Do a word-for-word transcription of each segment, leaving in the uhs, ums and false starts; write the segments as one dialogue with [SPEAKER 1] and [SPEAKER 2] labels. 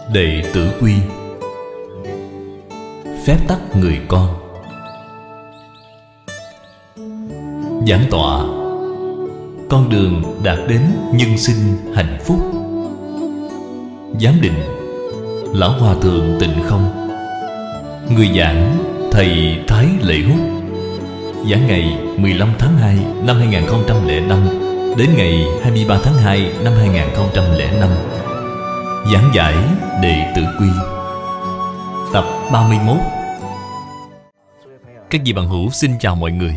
[SPEAKER 1] Đệ tử quy. Phép tắc người con. Giảng tọa: con đường đạt đến nhân sinh hạnh phúc. Giám định: Lão Hòa Thượng Tịnh Không. Người giảng: Thầy Thái Lệ Hút. Giảng ngày mười lăm tháng hai năm hai nghìn không trăm lẻ năm đến ngày hai mươi ba tháng hai năm hai nghìn không trăm lẻ năm. Giảng giải Đệ tử quy. Tập ba mươi mốt. Các vị bạn hữu xin chào mọi người.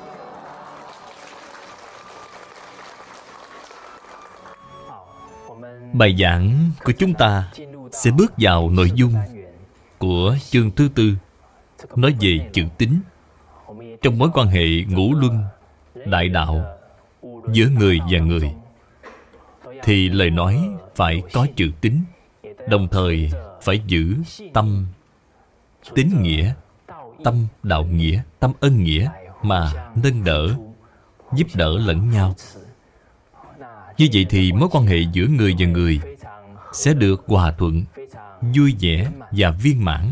[SPEAKER 1] Bài giảng của chúng ta sẽ bước vào nội dung của chương thứ tư, nói về chữ tín trong mối quan hệ ngũ luân đại đạo giữa người và người. Thì lời nói phải có chữ tín, đồng thời phải giữ tâm tín nghĩa, tâm đạo nghĩa, tâm ân nghĩa mà nâng đỡ, giúp đỡ lẫn nhau. Như vậy thì mối quan hệ giữa người và người sẽ được hòa thuận, vui vẻ và viên mãn.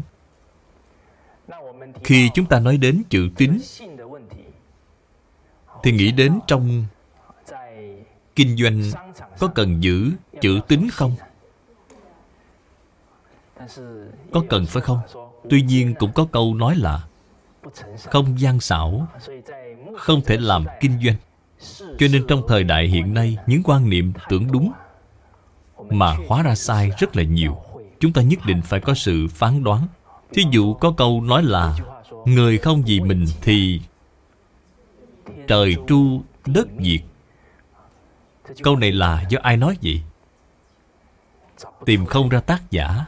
[SPEAKER 1] Khi chúng ta nói đến chữ tín thì nghĩ đến trong kinh doanh có cần giữ chữ tín không? Có cần phải không? Tuy nhiên cũng có câu nói là không gian xảo, không thể làm kinh doanh. Cho nên trong thời đại hiện nay, những quan niệm tưởng đúng mà hóa ra sai rất là nhiều. Chúng ta nhất định phải có sự phán đoán. Thí dụ có câu nói là người không vì mình thì trời tru đất diệt. Câu này là do ai nói vậy? Tìm không ra tác giả.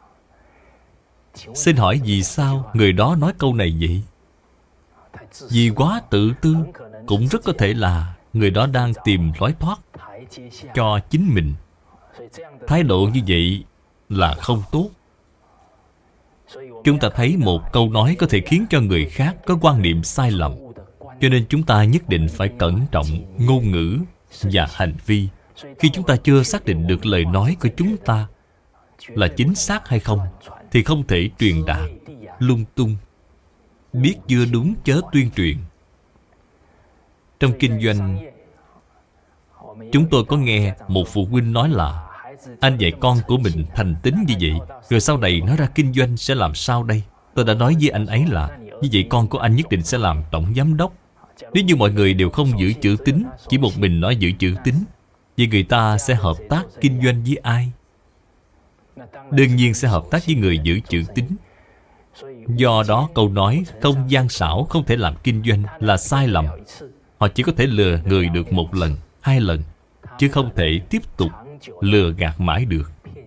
[SPEAKER 1] Xin hỏi vì sao người đó nói câu này vậy? Vì quá tự tư. Cũng rất có thể là người đó đang tìm lối thoát cho chính mình. Thái độ như vậy là không tốt. Chúng ta thấy một câu nói có thể khiến cho người khác có quan niệm sai lầm. Cho nên chúng ta nhất định phải cẩn trọng ngôn ngữ và hành vi. Khi chúng ta chưa xác định được lời nói của chúng ta là chính xác hay không, thì không thể truyền đạt lung tung. Biết chưa đúng chớ tuyên truyền. Trong kinh doanh, chúng tôi có nghe một phụ huynh nói là anh dạy con của mình thành tín như vậy, rồi sau này nói ra kinh doanh sẽ làm sao đây? Tôi đã nói với anh ấy là như vậy con của anh nhất định sẽ làm tổng giám đốc. Nếu như mọi người đều không giữ chữ tín, chỉ một mình nói giữ chữ tín, vậy người ta sẽ hợp tác kinh doanh với ai? Đương nhiên sẽ hợp tác với người giữ chữ tín. Do đó câu nói không gian xảo, không thể làm kinh doanh là sai lầm. Họ chỉ có thể lừa người được một lần, hai lần, chứ không thể tiếp tục lừa gạt mãi được.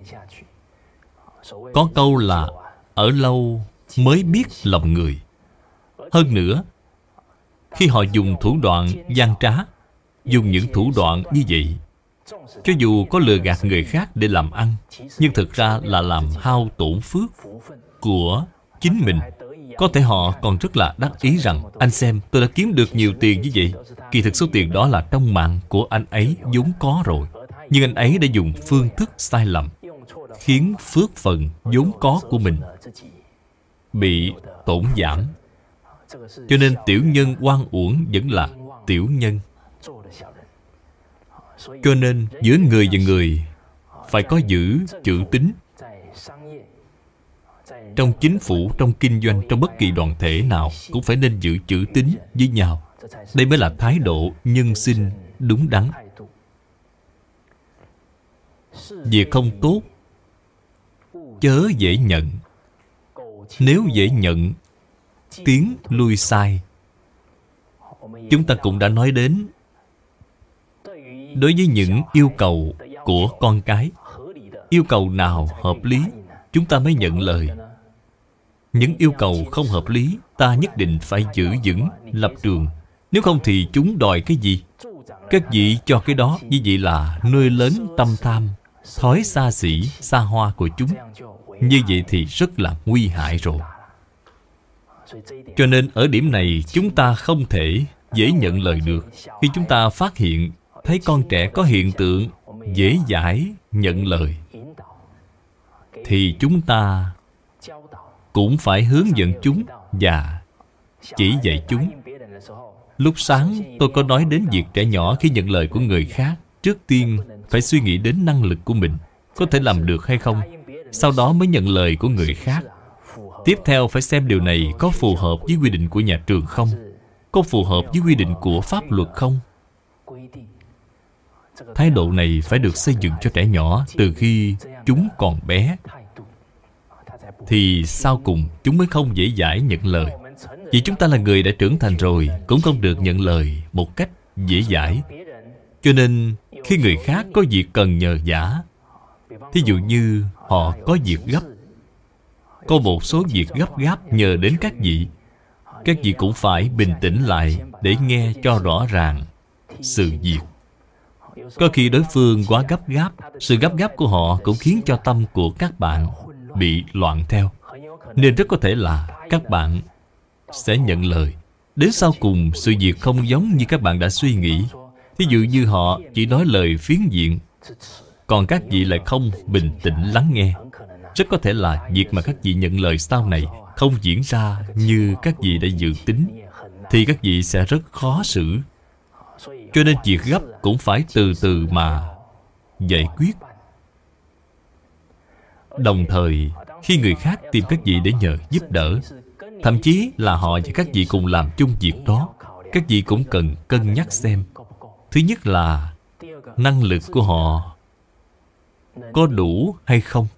[SPEAKER 1] Có câu là ở lâu mới biết lòng người. Hơn nữa, khi họ dùng thủ đoạn gian trá, dùng những thủ đoạn như vậy, cho dù có lừa gạt người khác để làm ăn, nhưng thực ra là làm hao tổn phước của chính mình. Có thể họ còn rất là đắc ý rằng anh xem tôi đã kiếm được nhiều tiền như vậy. Kỳ thực số tiền đó là trong mạng của anh ấy vốn có rồi, nhưng anh ấy đã dùng phương thức sai lầm, khiến phước phần vốn có của mình bị tổn giảm. Cho nên tiểu nhân oan uổng vẫn là tiểu nhân. Cho nên giữa người và người phải có giữ chữ tín. Trong chính phủ, trong kinh doanh, trong bất kỳ đoàn thể nào cũng phải nên giữ chữ tín với nhau. Đây mới là thái độ nhân sinh đúng đắn. Việc không tốt chớ dễ nhận. Nếu dễ nhận, tiến lui sai. Chúng ta cũng đã nói đến, đối với những yêu cầu của con cái, yêu cầu nào hợp lý chúng ta mới nhận lời. Những yêu cầu không hợp lý, ta nhất định phải giữ vững lập trường. Nếu không thì chúng đòi cái gì? Các vị cho cái đó, như vậy là nuôi lớn tâm tham, thói xa xỉ, xa hoa của chúng. Như vậy thì rất là nguy hại rồi. Cho nên ở điểm này chúng ta không thể dễ nhận lời được. Khi chúng ta phát hiện thấy con trẻ có hiện tượng dễ dãi nhận lời, thì chúng ta cũng phải hướng dẫn chúng và chỉ dạy chúng. Lúc sáng tôi có nói đến việc trẻ nhỏ khi nhận lời của người khác, trước tiên phải suy nghĩ đến năng lực của mình, có thể làm được hay không, sau đó mới nhận lời của người khác. Tiếp theo phải xem điều này có phù hợp với quy định của nhà trường không, có phù hợp với quy định của pháp luật không. Thái độ này phải được xây dựng cho trẻ nhỏ từ khi chúng còn bé, thì sau cùng chúng mới không dễ dãi nhận lời. Vì chúng ta là người đã trưởng thành rồi, cũng không được nhận lời một cách dễ dãi. Cho nên khi người khác có việc cần nhờ vả, thí dụ như họ có việc gấp, có một số việc gấp gáp nhờ đến các vị, các vị cũng phải bình tĩnh lại để nghe cho rõ ràng sự việc. Có khi đối phương quá gấp gáp, sự gấp gáp của họ cũng khiến cho tâm của các bạn bị loạn theo. Nên rất có thể là các bạn sẽ nhận lời. Đến sau cùng sự việc không giống như các bạn đã suy nghĩ. Thí dụ như họ chỉ nói lời phiến diện, còn các vị lại không bình tĩnh lắng nghe. Rất có thể là việc mà các vị nhận lời sau này không diễn ra như các vị đã dự tính, thì các vị sẽ rất khó xử. Cho nên việc gấp cũng phải từ từ mà giải quyết. Đồng thời, khi người khác tìm các vị để nhờ giúp đỡ, thậm chí là họ và các vị cùng làm chung việc đó, các vị cũng cần cân nhắc xem. Thứ nhất là năng lực của họ có đủ hay không.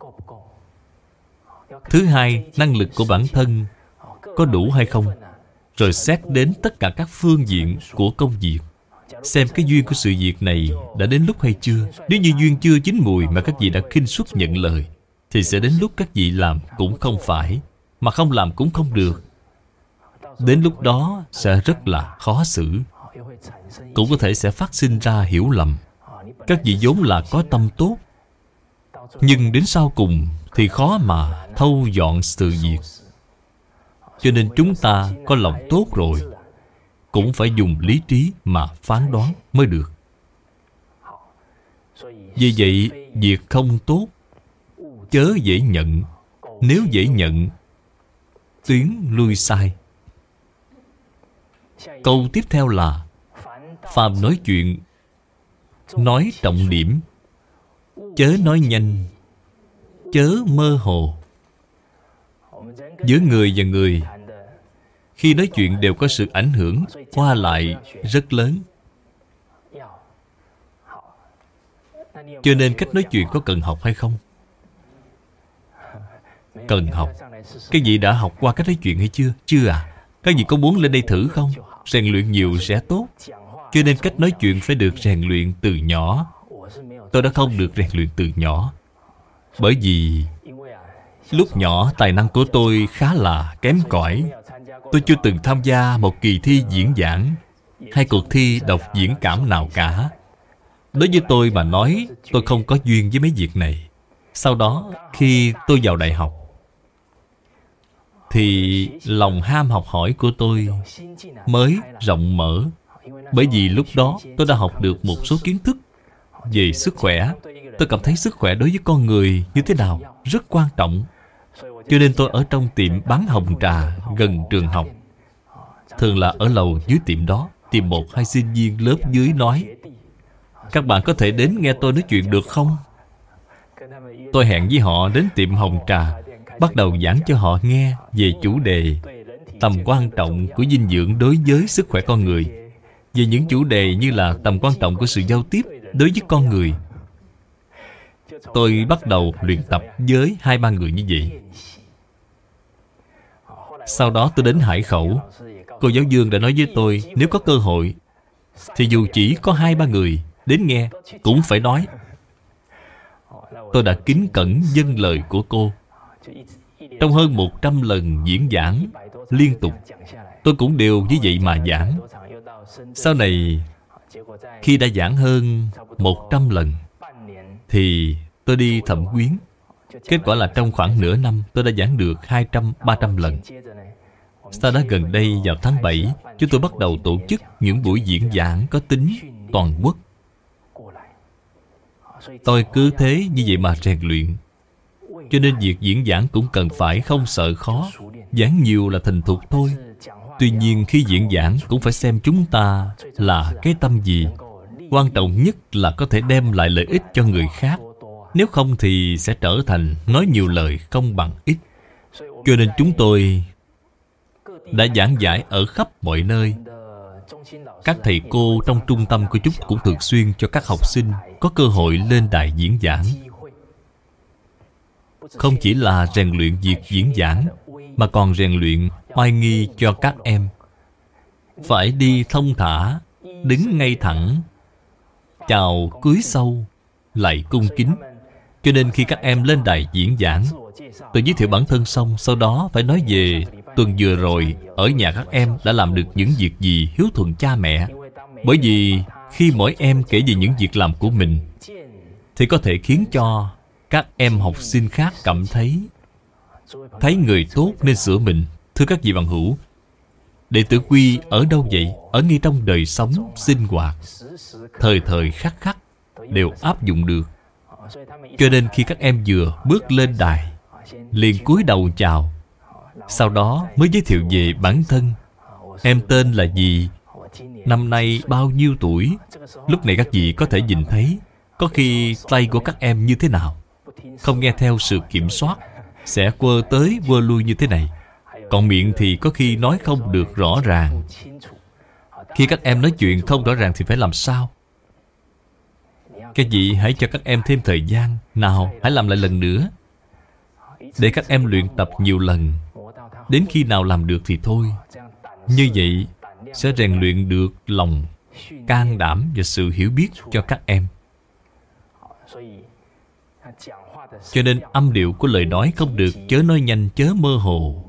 [SPEAKER 1] Thứ hai, năng lực của bản thân có đủ hay không. Rồi xét đến tất cả các phương diện của công việc, xem cái duyên của sự việc này đã đến lúc hay chưa. Nếu như duyên chưa chín mùi mà các vị đã khinh suất nhận lời, thì sẽ đến lúc các vị làm cũng không phải, mà không làm cũng không được. Đến lúc đó sẽ rất là khó xử, cũng có thể sẽ phát sinh ra hiểu lầm. Các vị vốn là có tâm tốt, nhưng đến sau cùng thì khó mà thâu dọn sự việc. Cho nên chúng ta có lòng tốt rồi, cũng phải dùng lý trí mà phán đoán mới được. Vì vậy, việc không tốt chớ dễ nhận. Nếu dễ nhận, tuyến lui sai. Câu tiếp theo là: phàm nói chuyện, nói trọng điểm, chớ nói nhanh, chớ mơ hồ. Giữa người và người, khi nói chuyện đều có sự ảnh hưởng qua lại rất lớn. Cho nên cách nói chuyện có cần học hay không? Cần học. Các vị đã học qua cách nói chuyện hay chưa? Chưa à? Các vị có muốn lên đây thử không? Rèn luyện nhiều sẽ tốt. Cho nên cách nói chuyện phải được rèn luyện từ nhỏ. Tôi đã không được rèn luyện từ nhỏ, bởi vì lúc nhỏ tài năng của tôi khá là kém cỏi. Tôi chưa từng tham gia một kỳ thi diễn giảng hay cuộc thi đọc diễn cảm nào cả. Đối với tôi mà nói, tôi không có duyên với mấy việc này. Sau đó, khi tôi vào đại học, thì lòng ham học hỏi của tôi mới rộng mở. Bởi vì lúc đó tôi đã học được một số kiến thức về sức khỏe. Tôi cảm thấy sức khỏe đối với con người như thế nào rất quan trọng. Cho nên tôi ở trong tiệm bán hồng trà gần trường học. Thường là ở lầu dưới tiệm đó, tìm một hai sinh viên lớp dưới nói: các bạn có thể đến nghe tôi nói chuyện được không? Tôi hẹn với họ đến tiệm hồng trà, bắt đầu giảng cho họ nghe về chủ đề tầm quan trọng của dinh dưỡng đối với sức khỏe con người, về những chủ đề như là tầm quan trọng của sự giao tiếp đối với con người. Tôi bắt đầu luyện tập với hai ba người như vậy. Sau đó tôi đến Hải Khẩu. Cô giáo Dương đã nói với tôi, nếu có cơ hội thì dù chỉ có hai ba người đến nghe cũng phải nói. Tôi đã kính cẩn vâng lời của cô. Trong hơn một trăm lần diễn giảng liên tục, tôi cũng đều như vậy mà giảng. Sau này, khi đã giảng hơn một trăm lần, thì tôi đi thẩm quyến. Kết quả là trong khoảng nửa năm, tôi đã giảng được hai trăm, ba trăm lần. Sau đó gần đây vào tháng bảy, chúng tôi bắt đầu tổ chức những buổi diễn giảng có tính toàn quốc. Tôi cứ thế như vậy mà rèn luyện. Cho nên việc diễn giảng cũng cần phải không sợ khó. Giảng nhiều là thành thục thôi. Tuy nhiên khi diễn giảng cũng phải xem chúng ta là cái tâm gì. Quan trọng nhất là có thể đem lại lợi ích cho người khác. Nếu không thì sẽ trở thành nói nhiều lời không bằng ích. Cho nên chúng tôi đã giảng giải ở khắp mọi nơi. Các thầy cô trong trung tâm của chúng cũng thường xuyên cho các học sinh có cơ hội lên đài diễn giảng. Không chỉ là rèn luyện việc diễn giảng, mà còn rèn luyện oai nghi cho các em. Phải đi thông thả, đứng ngay thẳng, chào cúi sâu, lại cung kính. Cho nên khi các em lên đài diễn giảng, tự giới thiệu bản thân xong, sau đó phải nói về tuần vừa rồi ở nhà các em đã làm được những việc gì hiếu thuận cha mẹ. Bởi vì khi mỗi em kể về những việc làm của mình thì có thể khiến cho các em học sinh khác cảm thấy thấy người tốt nên sửa mình. Thưa các vị bằng hữu, đệ tử quy ở đâu vậy? Ở ngay trong đời sống sinh hoạt, thời thời khắc khắc đều áp dụng được. Cho nên khi các em vừa bước lên đài, liền cúi đầu chào, sau đó mới giới thiệu về bản thân. Em tên là gì? Năm nay bao nhiêu tuổi? Lúc này các vị có thể nhìn thấy có khi tay của các em như thế nào. Không nghe theo sự kiểm soát, sẽ quơ tới quơ lui như thế này. Còn miệng thì có khi nói không được rõ ràng. Khi các em nói chuyện không rõ ràng thì phải làm sao? Các vị hãy cho các em thêm thời gian. Nào, hãy làm lại lần nữa, để các em luyện tập nhiều lần. Đến khi nào làm được thì thôi. Như vậy sẽ rèn luyện được lòng can đảm và sự hiểu biết cho các em. Cho nên âm điệu của lời nói không được chớ nói nhanh, chớ mơ hồ.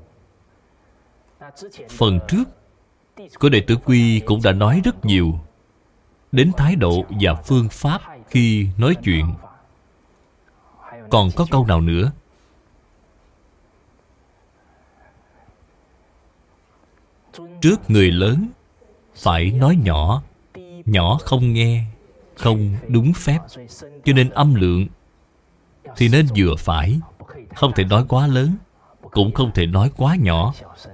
[SPEAKER 1] Phần trước của đệ tử quy cũng đã nói rất nhiều đến thái độ và phương pháp khi nói chuyện. Còn có câu nào nữa? Trước người lớn phải nói nhỏ. Nhỏ không nghe, không đúng phép. Cho nên âm lượng thì nên vừa phải. Không thể nói quá lớn, cũng không thể nói quá nhỏ.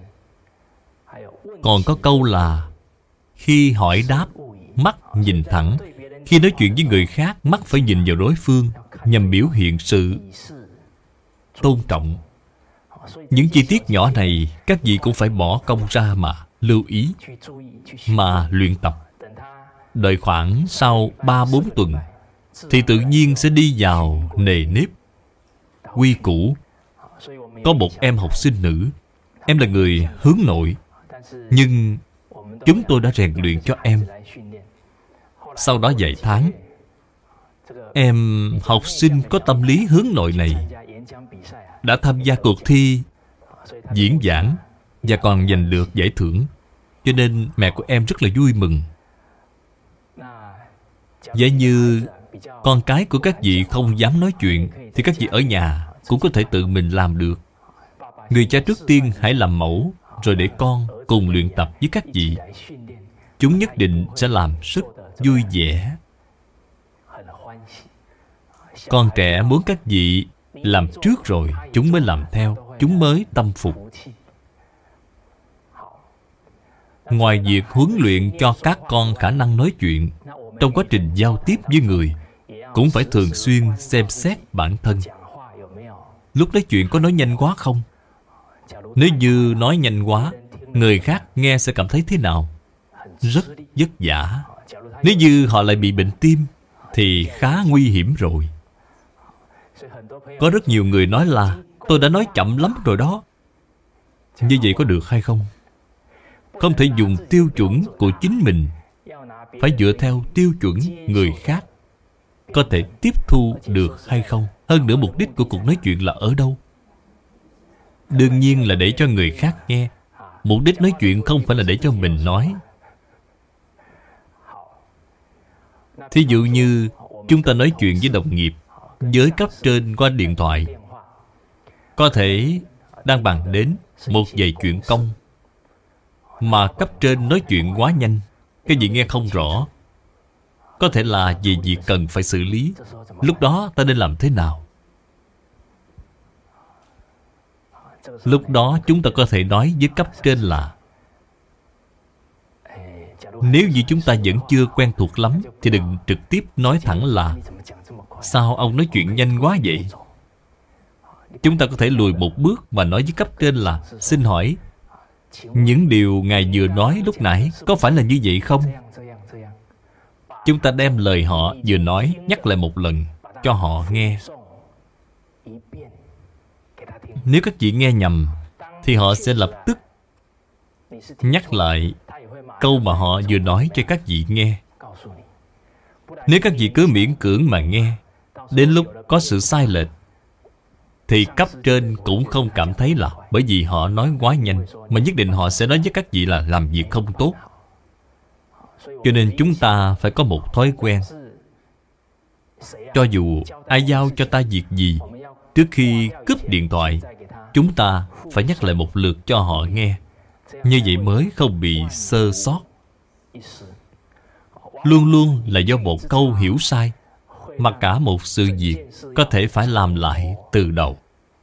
[SPEAKER 1] Còn có câu là khi hỏi đáp, mắt nhìn thẳng. Khi nói chuyện với người khác, mắt phải nhìn vào đối phương, nhằm biểu hiện sự tôn trọng. Những chi tiết nhỏ này các vị cũng phải bỏ công ra mà lưu ý, mà luyện tập. Đợi khoảng sau ba bốn tuần thì tự nhiên sẽ đi vào nề nếp, quy củ. Có một em học sinh nữ, em là người hướng nội, nhưng chúng tôi đã rèn luyện cho em. Sau đó vài tháng, em học sinh có tâm lý hướng nội này đã tham gia cuộc thi diễn giảng và còn giành được giải thưởng. Cho nên mẹ của em rất là vui mừng. Giả như con cái của các vị không dám nói chuyện thì các vị ở nhà cũng có thể tự mình làm được. Người cha trước tiên hãy làm mẫu, rồi để con cùng luyện tập với các vị. Chúng nhất định sẽ làm rất vui vẻ. Con trẻ muốn các vị làm trước rồi chúng mới làm theo, chúng mới tâm phục. Ngoài việc huấn luyện cho các con khả năng nói chuyện, trong quá trình giao tiếp với người cũng phải thường xuyên xem xét bản thân. Lúc nói chuyện có nói nhanh quá không? Nếu như nói nhanh quá, người khác nghe sẽ cảm thấy thế nào? Rất vất vả. Nếu như họ lại bị bệnh tim thì khá nguy hiểm rồi. Có rất nhiều người nói là tôi đã nói chậm lắm rồi đó. Như vậy có được hay không? Không thể dùng tiêu chuẩn của chính mình, phải dựa theo tiêu chuẩn người khác. Có thể tiếp thu được hay không? Hơn nữa mục đích của cuộc nói chuyện là ở đâu? Đương nhiên là để cho người khác nghe. Mục đích nói chuyện không phải là để cho mình nói. Thí dụ như chúng ta nói chuyện với đồng nghiệp, với cấp trên qua điện thoại, có thể đang bàn đến một vài chuyện công mà cấp trên nói chuyện quá nhanh, cái gì nghe không rõ. Có thể là vì việc cần phải xử lý. Lúc đó ta nên làm thế nào? Lúc đó chúng ta có thể nói với cấp trên là, nếu như chúng ta vẫn chưa quen thuộc lắm thì đừng trực tiếp nói thẳng là, sao ông nói chuyện nhanh quá vậy? Chúng ta có thể lùi một bước và nói với cấp trên là, xin hỏi, những điều ngài vừa nói lúc nãy có phải là như vậy không? Chúng ta đem lời họ vừa nói nhắc lại một lần cho họ nghe. Nếu các vị nghe nhầm thì họ sẽ lập tức nhắc lại câu mà họ vừa nói cho các vị nghe. Nếu các vị cứ miễn cưỡng mà nghe, đến lúc có sự sai lệch thì cấp trên cũng không cảm thấy là bởi vì họ nói quá nhanh, mà nhất định họ sẽ nói với các vị là làm việc không tốt. Cho nên chúng ta phải có một thói quen, cho dù ai giao cho ta việc gì, trước khi cúp điện thoại, chúng ta phải nhắc lại một lượt cho họ nghe. Như vậy mới không bị sơ sót. Luôn luôn là do một câu hiểu sai mà cả một sự việc có thể phải làm lại từ đầu.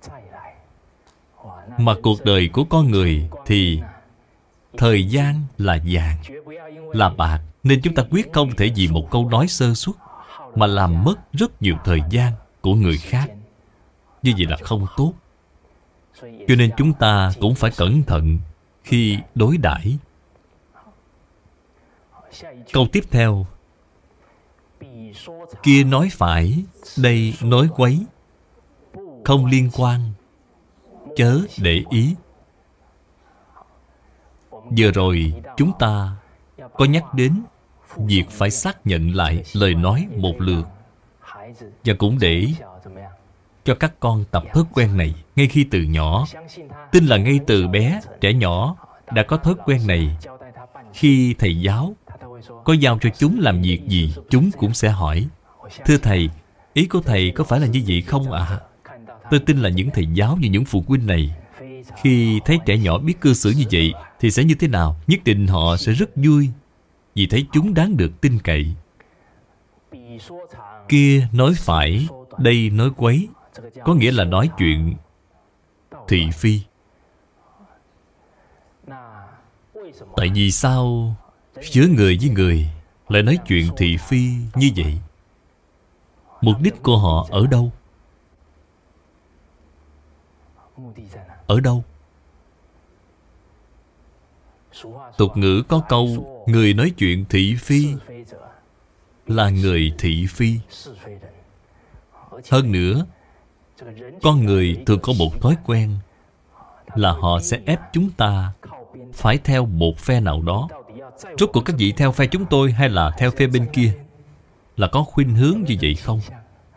[SPEAKER 1] Mà cuộc đời của con người thì thời gian là vàng, là bạc, nên chúng ta quyết không thể vì một câu nói sơ suất mà làm mất rất nhiều thời gian của người khác. Như vậy là không tốt. Cho nên chúng ta cũng phải cẩn thận khi đối đãi. Câu tiếp theo, kia nói phải, đây nói quấy, không liên quan, chớ để ý. Vừa rồi chúng ta có nhắc đến việc phải xác nhận lại lời nói một lượt, và cũng để cho các con tập thói quen này ngay khi từ nhỏ. Tin là ngay từ bé, trẻ nhỏ đã có thói quen này. Khi thầy giáo có giao cho chúng làm việc gì, chúng cũng sẽ hỏi, thưa thầy, ý của thầy có phải là như vậy không ạ? À? Tôi tin là những thầy giáo và những phụ huynh này, khi thấy trẻ nhỏ biết cư xử như vậy thì sẽ như thế nào? Nhất định họ sẽ rất vui, vì thấy chúng đáng được tin cậy. Kia nói phải, đây nói quấy, có nghĩa là nói chuyện thị phi. Tại vì sao giữa người với người lại nói chuyện thị phi như vậy? Mục đích của họ ở đâu? Ở đâu? Tục ngữ có câu, người nói chuyện thị phi là người thị phi. Hơn nữa, con người thường có một thói quen là họ sẽ ép chúng ta phải theo một phe nào đó. Rốt cuộc các vị theo phe chúng tôi hay là theo phe bên kia? Là có khuynh hướng như vậy không?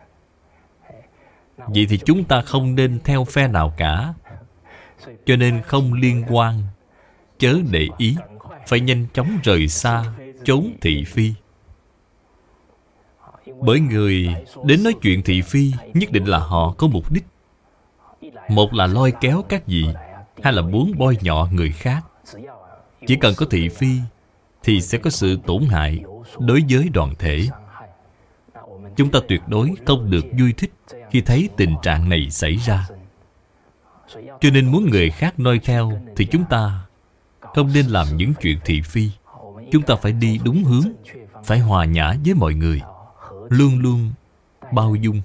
[SPEAKER 1] Vậy thì chúng ta không nên theo phe nào cả. Cho nên không liên quan, chớ để ý, phải nhanh chóng rời xa, trốn thị phi. Bởi người đến nói chuyện thị phi nhất định là họ có mục đích. Một là lôi kéo các vị, hai là muốn bôi nhọ người khác. Chỉ cần có thị phi thì sẽ có sự tổn hại đối với đoàn thể. Chúng ta tuyệt đối không được vui thích khi thấy tình trạng này xảy ra. Cho nên muốn người khác noi theo thì chúng ta không nên làm những chuyện thị phi. Chúng ta phải đi đúng hướng, phải hòa nhã với mọi người, luôn luôn bao dung.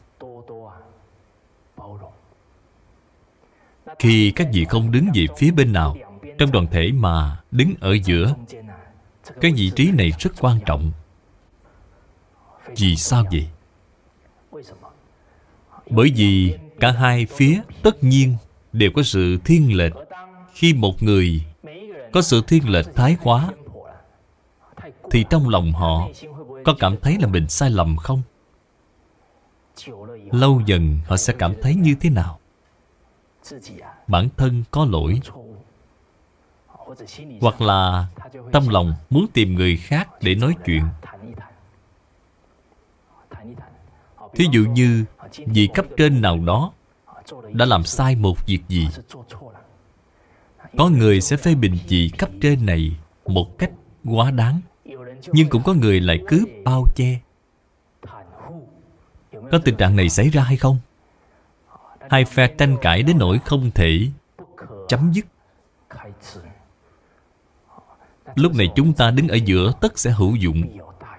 [SPEAKER 1] Khi các vị không đứng về phía bên nào trong đoàn thể mà đứng ở giữa, cái vị trí này rất quan trọng. Vì sao vậy? Bởi vì cả hai phía tất nhiên đều có sự thiên lệch. Khi một người có sự thiên lệch thái quá thì trong lòng họ có cảm thấy là mình sai lầm không? Lâu dần họ sẽ cảm thấy như thế nào? Bản thân có lỗi, hoặc là tâm lòng muốn tìm người khác để nói chuyện. Thí dụ như vị cấp trên nào đó đã làm sai một việc gì, có người sẽ phê bình vị cấp trên này một cách quá đáng, nhưng cũng có người lại cứ bao che. Có tình trạng này xảy ra hay không? Hai phe tranh cãi đến nỗi không thể chấm dứt. Lúc này chúng ta đứng ở giữa, tất sẽ hữu dụng.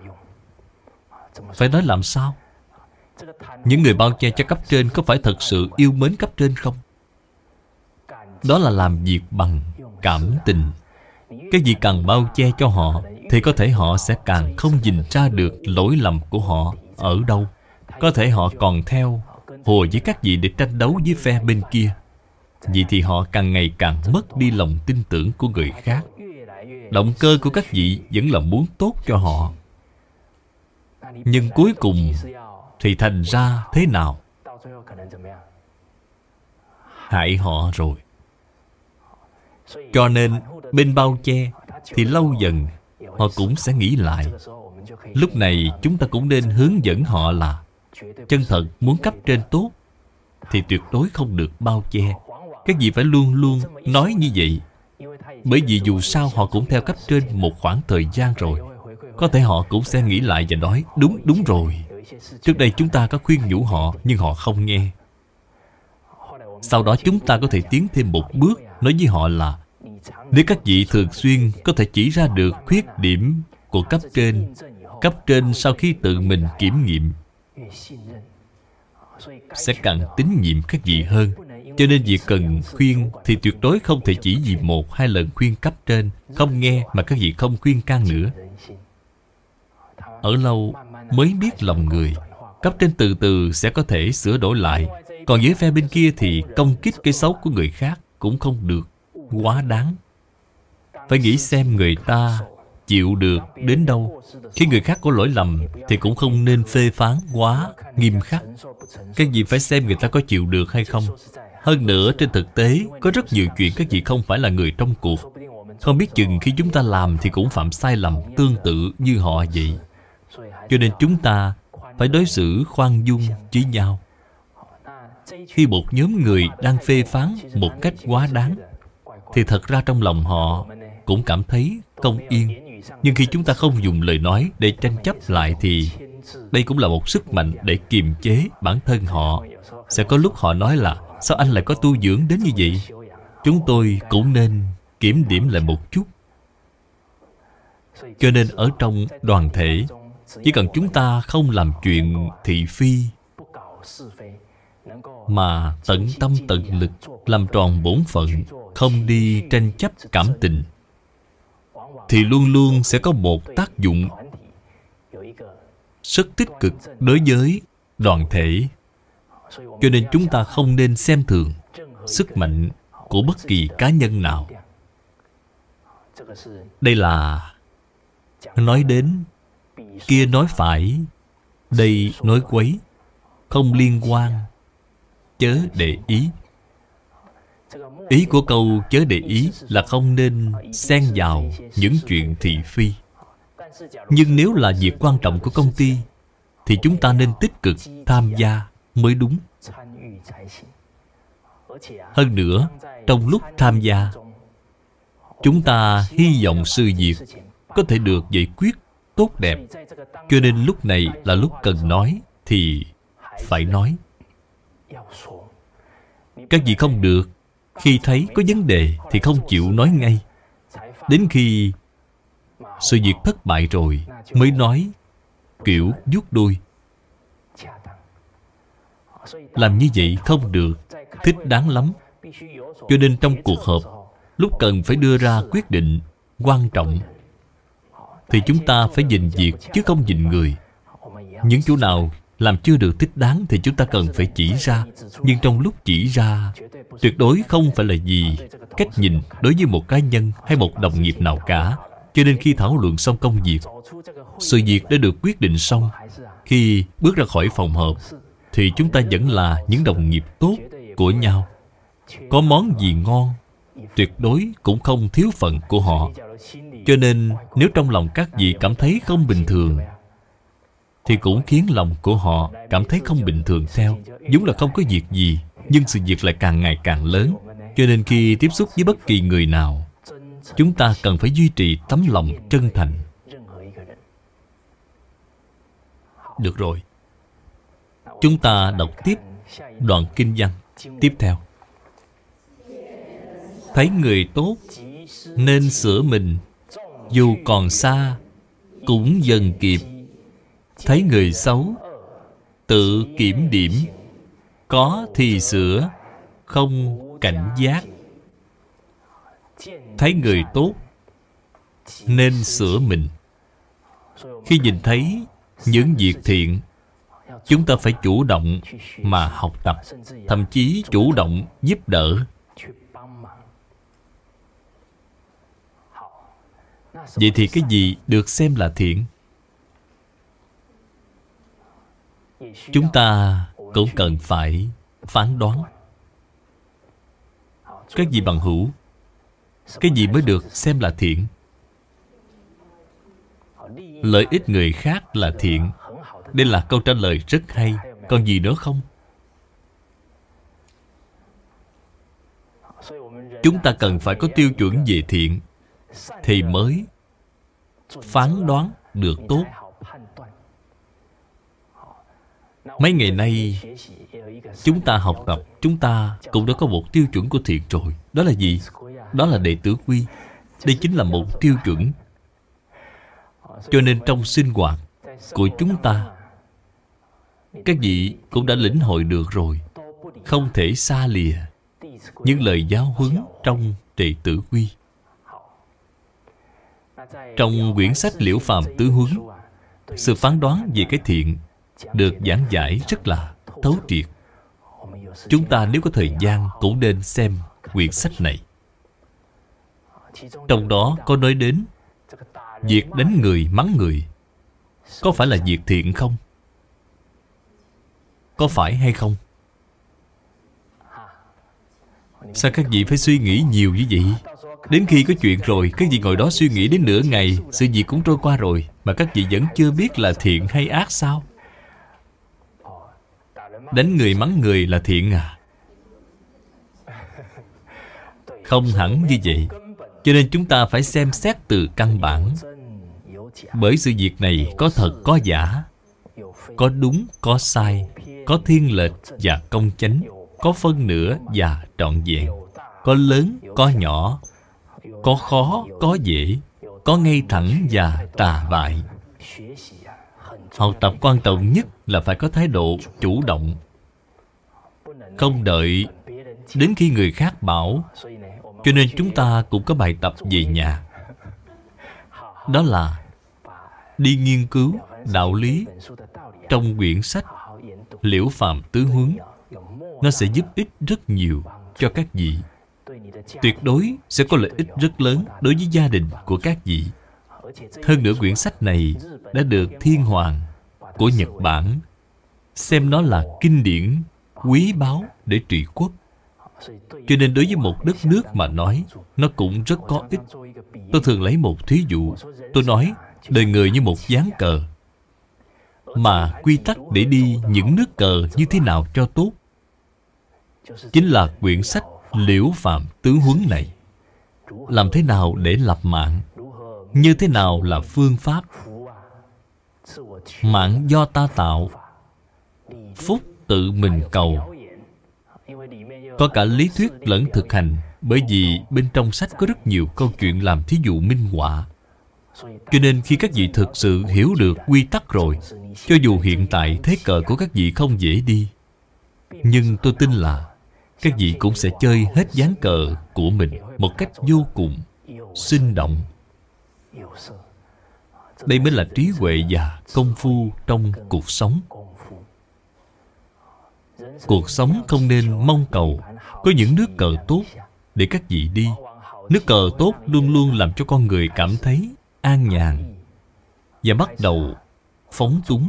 [SPEAKER 1] Phải nói làm sao? Những người bao che cho cấp trên có phải thật sự yêu mến cấp trên không? Đó là làm việc bằng cảm tình. Cái gì càng bao che cho họ thì có thể họ sẽ càng không nhìn ra được lỗi lầm của họ ở đâu. Có thể họ còn theo hùa với các vị để tranh đấu với phe bên kia. Vậy thì họ càng ngày càng mất đi lòng tin tưởng của người khác. Động cơ của các vị vẫn là muốn tốt cho họ, nhưng cuối cùng thì thành ra thế nào? Hại họ rồi. Cho nên bên bao che thì lâu dần họ cũng sẽ nghĩ lại. Lúc này chúng ta cũng nên hướng dẫn họ là chân thật muốn cấp trên tốt thì tuyệt đối không được bao che. Các vị phải luôn luôn nói như vậy. Bởi vì dù sao họ cũng theo cấp trên một khoảng thời gian rồi. Có thể họ cũng sẽ nghĩ lại và nói đúng, đúng rồi. Trước đây chúng ta có khuyên nhủ họ nhưng họ không nghe. Sau đó chúng ta có thể tiến thêm một bước, nói với họ là nếu các vị thường xuyên có thể chỉ ra được khuyết điểm của cấp trên, cấp trên sau khi tự mình kiểm nghiệm sẽ càng tín nhiệm các vị hơn. Cho nên việc cần khuyên thì tuyệt đối không thể chỉ vì một hai lần khuyên cấp trên không nghe mà các vị không khuyên can nữa. Ở lâu mới biết lòng người. Cấp trên từ từ sẽ có thể sửa đổi lại. Còn với phe bên kia thì công kích cái xấu của người khác cũng không được quá đáng. Phải nghĩ xem người ta chịu được đến đâu. Khi người khác có lỗi lầm thì cũng không nên phê phán quá nghiêm khắc. Các vị phải xem người ta có chịu được hay không. Hơn nữa trên thực tế có rất nhiều chuyện các vị không phải là người trong cuộc. Không biết chừng khi chúng ta làm thì cũng phạm sai lầm tương tự như họ vậy. Cho nên chúng ta phải đối xử khoan dung với nhau. Khi một nhóm người đang phê phán một cách quá đáng thì thật ra trong lòng họ cũng cảm thấy không yên. Nhưng khi chúng ta không dùng lời nói để tranh chấp lại thì đây cũng là một sức mạnh để kiềm chế bản thân họ. Sẽ có lúc họ nói là sao anh lại có tu dưỡng đến như vậy? Chúng tôi cũng nên kiểm điểm lại một chút. Cho nên ở trong đoàn thể, chỉ cần chúng ta không làm chuyện thị phi mà tận tâm tận lực làm tròn bổn phận, không đi tranh chấp cảm tình, thì luôn luôn sẽ có một tác dụng rất tích cực đối với đoàn thể. Cho nên chúng ta không nên xem thường sức mạnh của bất kỳ cá nhân nào. Đây là nói đến, kia nói phải, đây nói quấy, không liên quan, chớ để ý. Ý của câu chớ để ý là không nên xen vào những chuyện thị phi. Nhưng nếu là việc quan trọng của công ty thì chúng ta nên tích cực tham gia mới đúng. Hơn nữa, trong lúc tham gia, chúng ta hy vọng sự việc có thể được giải quyết tốt đẹp. Cho nên lúc này là lúc cần nói thì phải nói. Các vị không được khi thấy có vấn đề thì không chịu nói ngay. Đến khi sự việc thất bại rồi mới nói, kiểu vuốt đuôi. Làm như vậy không được thích đáng lắm. Cho nên trong cuộc họp, lúc cần phải đưa ra quyết định quan trọng thì chúng ta phải nhìn việc chứ không nhìn người. Những chỗ nào làm chưa được thích đáng thì chúng ta cần phải chỉ ra. Nhưng trong lúc chỉ ra, tuyệt đối không phải là vì cách nhìn đối với một cá nhân hay một đồng nghiệp nào cả. Cho nên khi thảo luận xong công việc, sự việc đã được quyết định xong, khi bước ra khỏi phòng họp thì chúng ta vẫn là những đồng nghiệp tốt của nhau. Có món gì ngon, tuyệt đối cũng không thiếu phần của họ. Cho nên nếu trong lòng các vị cảm thấy không bình thường thì cũng khiến lòng của họ cảm thấy không bình thường theo. Đúng là không có việc gì, nhưng sự việc lại càng ngày càng lớn. Cho nên khi tiếp xúc với bất kỳ người nào, chúng ta cần phải duy trì tấm lòng chân thành. Được rồi, chúng ta đọc tiếp đoạn kinh văn tiếp theo. Thấy người tốt nên sửa mình, dù còn xa cũng dần kịp. Thấy người xấu tự kiểm điểm, có thì sửa, không cảnh giác. Thấy người tốt nên sửa mình. Khi nhìn thấy những việc thiện, chúng ta phải chủ động mà học tập, thậm chí chủ động giúp đỡ. Vậy thì cái gì được xem là thiện? Chúng ta cũng cần phải phán đoán. Các vị bằng hữu, cái gì mới được xem là thiện? Lợi ích người khác là thiện. Đây là câu trả lời rất hay. Còn gì nữa không? Chúng ta cần phải có tiêu chuẩn về thiện thì mới phán đoán được tốt. Mấy ngày nay chúng ta học tập, chúng ta cũng đã có một tiêu chuẩn của thiện rồi. Đó là gì? Đó là đệ tử quy. Đây chính là một tiêu chuẩn. Cho nên trong sinh hoạt của chúng ta, các vị cũng đã lĩnh hội được rồi. Không thể xa lìa những lời giáo huấn trong đệ tử quy. Trong quyển sách Liễu Phàm Tứ Huấn, sự phán đoán về cái thiện được giảng giải rất là thấu triệt. Chúng ta nếu có thời gian cũng nên xem quyển sách này. Trong đó có nói đến việc đánh người, mắng người có phải là việc thiện không? Có phải hay không? Sao các vị phải suy nghĩ nhiều như vậy? Đến khi có chuyện rồi, các vị ngồi đó suy nghĩ đến nửa ngày, sự việc cũng trôi qua rồi, mà các vị vẫn chưa biết là thiện hay ác sao? Đánh người mắng người là thiện à? Không hẳn như vậy. Cho nên chúng ta phải xem xét từ căn bản. Bởi sự việc này có thật có giả, có đúng có sai, có thiên lệch và công chánh, có phân nửa và trọn vẹn, có lớn có nhỏ, có khó có dễ, có ngay thẳng và tà bại. Học tập quan trọng nhất là phải có thái độ chủ động, không đợi đến khi người khác bảo. Cho nên chúng ta cũng có bài tập về nhà. Đó là đi nghiên cứu đạo lý trong quyển sách Liễu Phàm Tứ Huấn. Nó sẽ giúp ích rất nhiều cho các vị. Tuyệt đối sẽ có lợi ích rất lớn đối với gia đình của các vị. Hơn nữa quyển sách này đã được Thiên Hoàng của Nhật Bản xem nó là kinh điển quý báu để trị quốc. Cho nên đối với một đất nước mà nói, nó cũng rất có ích. Tôi thường lấy một thí dụ. Tôi nói đời người như một ván cờ, mà quy tắc để đi những nước cờ như thế nào cho tốt chính là quyển sách Liễu Phàm Tứ Huấn này. Làm thế nào để lập mạng, như thế nào là phương pháp. Mạng do ta tạo, phúc tự mình cầu. Có cả lý thuyết lẫn thực hành. Bởi vì bên trong sách có rất nhiều câu chuyện làm thí dụ minh họa. Cho nên khi các vị thực sự hiểu được quy tắc rồi, cho dù hiện tại thế cờ của các vị không dễ đi, nhưng tôi tin là các vị cũng sẽ chơi hết ván cờ của mình một cách vô cùng sinh động. Đây mới là trí huệ và công phu trong cuộc sống. Cuộc sống không nên mong cầu có những nước cờ tốt để các vị đi. Nước cờ tốt luôn luôn làm cho con người cảm thấy an nhàn và bắt đầu phóng túng.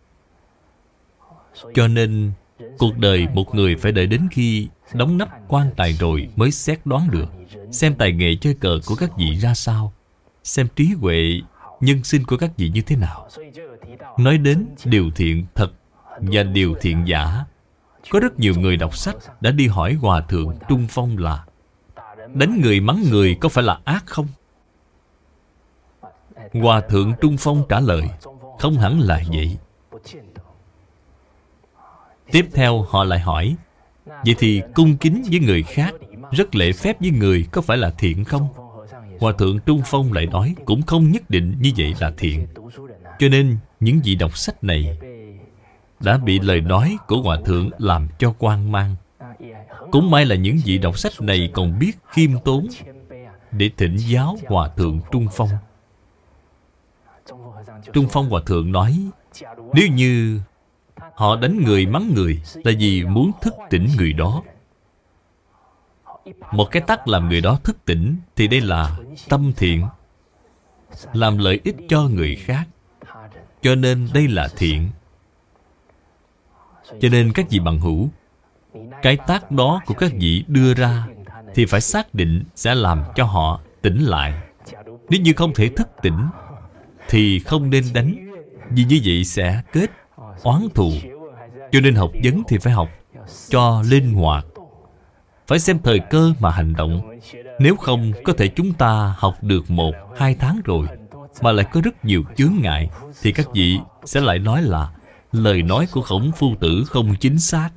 [SPEAKER 1] Cho nên cuộc đời một người phải đợi đến khi đóng nắp quan tài rồi mới xét đoán được, xem tài nghệ chơi cờ của các vị ra sao, xem trí huệ nhân sinh của các vị như thế nào. Nói đến điều thiện thật và điều thiện giả. Có rất nhiều người đọc sách đã đi hỏi Hòa Thượng Trung Phong là đánh người mắng người có phải là ác không? Hòa Thượng Trung Phong trả lời không hẳn là vậy. Tiếp theo họ lại hỏi, vậy thì cung kính với người khác rất lễ phép với người có phải là thiện không? Hòa thượng Trung Phong lại nói cũng không nhất định như vậy là thiện. Cho nên những vị đọc sách này đã bị lời nói của Hòa thượng làm cho hoang mang. Cũng may là những vị đọc sách này còn biết khiêm tốn để thỉnh giáo Hòa thượng Trung Phong. Trung Phong Hòa thượng nói, nếu như họ đánh người mắng người là vì muốn thức tỉnh người đó, một cái tát làm người đó thức tỉnh, thì đây là tâm thiện, làm lợi ích cho người khác, cho nên đây là thiện. Cho nên các vị bằng hữu, cái tát đó của các vị đưa ra thì phải xác định sẽ làm cho họ tỉnh lại. Nếu như không thể thức tỉnh thì không nên đánh, vì như vậy sẽ kết oán thù. Cho nên học vấn thì phải học cho linh hoạt, phải xem thời cơ mà hành động. Nếu không, có thể chúng ta học được một, hai tháng rồi mà lại có rất nhiều chướng ngại, thì các vị sẽ lại nói là lời nói của Khổng Phu Tử không chính xác,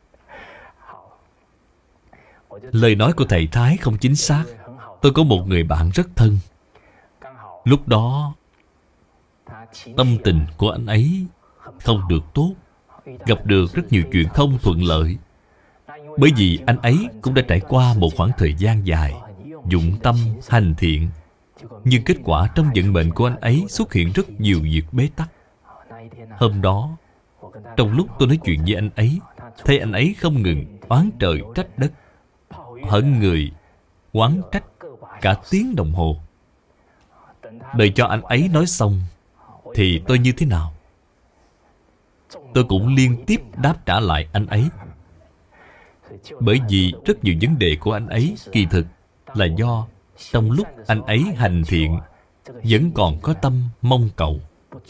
[SPEAKER 1] lời nói của thầy Thái không chính xác. Tôi có một người bạn rất thân. Lúc đó tâm tình của anh ấy không được tốt, gặp được rất nhiều chuyện không thuận lợi. Bởi vì anh ấy cũng đã trải qua một khoảng thời gian dài dụng tâm hành thiện, nhưng kết quả trong vận mệnh của anh ấy xuất hiện rất nhiều việc bế tắc. Hôm đó, trong lúc tôi nói chuyện với anh ấy, thấy anh ấy không ngừng oán trời trách đất, hận người, oán trách cả tiếng đồng hồ. Đợi cho anh ấy nói xong thì tôi như thế nào? Tôi cũng liên tiếp đáp trả lại anh ấy. Bởi vì rất nhiều vấn đề của anh ấy kỳ thực là do trong lúc anh ấy hành thiện vẫn còn có tâm mong cầu.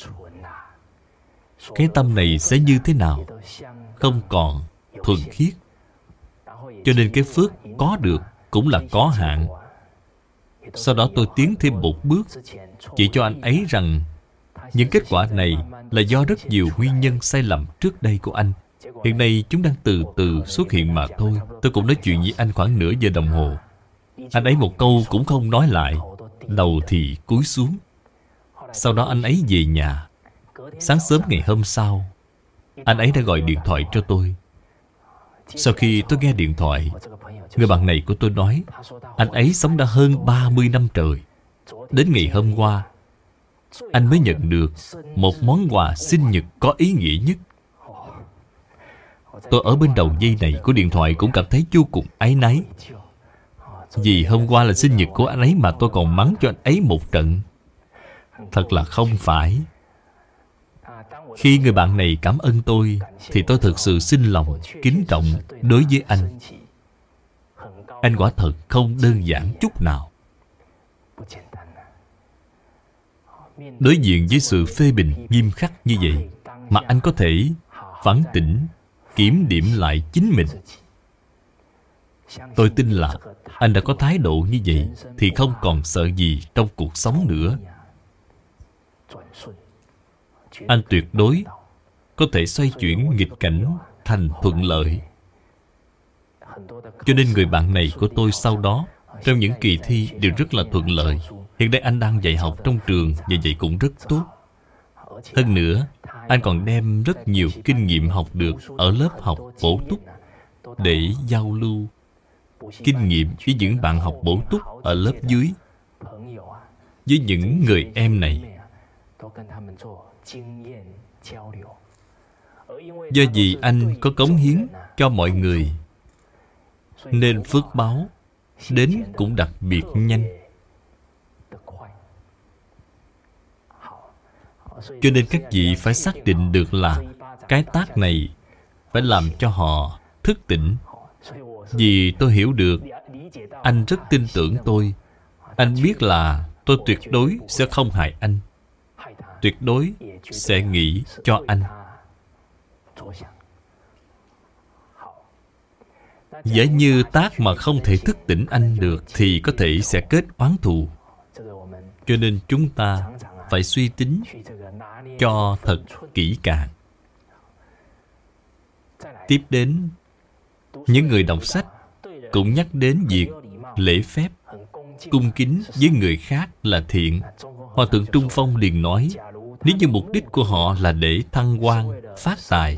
[SPEAKER 1] Cái tâm này sẽ như thế nào? Không còn thuần khiết. Cho nên cái phước có được cũng là có hạn. Sau đó tôi tiến thêm một bước, chỉ cho anh ấy rằng những kết quả này là do rất nhiều nguyên nhân sai lầm trước đây của anh. Hiện nay chúng đang từ từ xuất hiện mà thôi. Tôi cũng nói chuyện với anh khoảng nửa giờ đồng hồ. Anh ấy một câu cũng không nói lại, đầu thì cúi xuống. Sau đó anh ấy về nhà. Sáng sớm ngày hôm sau, anh ấy đã gọi điện thoại cho tôi. Sau khi tôi nghe điện thoại, người bạn này của tôi nói anh ấy sống đã hơn ba mươi năm trời. Đến ngày hôm qua, anh mới nhận được một món quà sinh nhật có ý nghĩa nhất. Tôi ở bên đầu dây này của điện thoại cũng cảm thấy vô cùng áy náy. Vì hôm qua là sinh nhật của anh ấy mà tôi còn mắng cho anh ấy một trận. Thật là không phải. Khi người bạn này cảm ơn tôi thì tôi thực sự xin lòng kính trọng đối với anh. Anh quả thật không đơn giản chút nào. Đối diện với sự phê bình nghiêm khắc như vậy mà anh có thể phản tỉnh, kiểm điểm lại chính mình. Tôi tin là anh đã có thái độ như vậy thì không còn sợ gì trong cuộc sống nữa. Anh tuyệt đối có thể xoay chuyển nghịch cảnh thành thuận lợi. Cho nên người bạn này của tôi sau đó trong những kỳ thi đều rất là thuận lợi. Hiện nay anh đang dạy học trong trường và dạy cũng rất tốt. Hơn nữa, anh còn đem rất nhiều kinh nghiệm học được ở lớp học bổ túc để giao lưu kinh nghiệm với những bạn học bổ túc ở lớp dưới. Với những người em này, do vì anh có cống hiến cho mọi người nên phước báo đến cũng đặc biệt nhanh. Cho nên các vị phải xác định được là cái tác này phải làm cho họ thức tỉnh. Vì tôi hiểu được anh rất tin tưởng tôi. Anh biết là tôi tuyệt đối sẽ không hại anh, tuyệt đối sẽ nghĩ cho anh. Giả như tác mà không thể thức tỉnh anh được thì có thể sẽ kết oán thù. Cho nên chúng ta phải suy tính cho thật kỹ càng. Tiếp đến, những người đọc sách cũng nhắc đến việc lễ phép, cung kính với người khác là thiện. Hòa thượng Trung Phong liền nói, nếu như mục đích của họ là để thăng quan, phát tài,